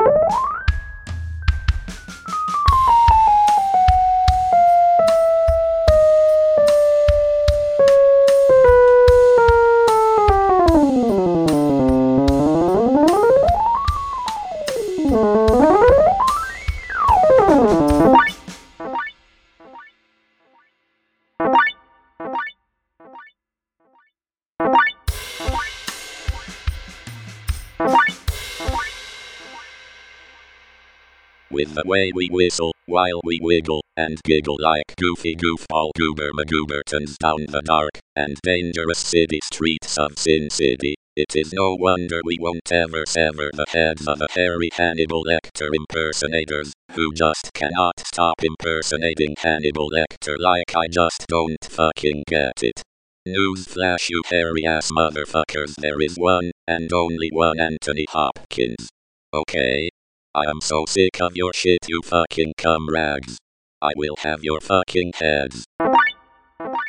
With the way we whistle, while we wiggle, and giggle like goofy goofball goober magoobertons down the dark and dangerous city streets of Sin City, it is no wonder we won't ever sever the heads of the hairy Hannibal Lecter impersonators, who just cannot stop impersonating Hannibal Lecter like I just don't fucking get it. Newsflash, you hairy ass motherfuckers, there is one, and only one Anthony Hopkins. Okay? I am so sick of your shit, you fucking cum rags. I will have your fucking heads.